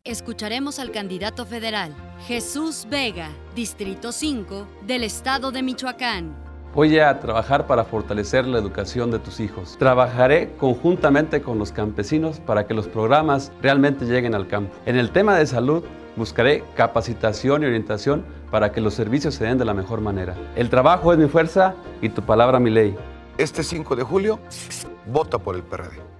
Escucharemos al candidato federal, Jesús Vega, Distrito 5, del estado de Michoacán. Voy a trabajar para fortalecer la educación de tus hijos. Trabajaré conjuntamente con los campesinos para que los programas realmente lleguen al campo. En el tema de salud, buscaré capacitación y orientación para que los servicios se den de la mejor manera. El trabajo es mi fuerza y tu palabra mi ley. Este 5 de julio, vota por el PRD.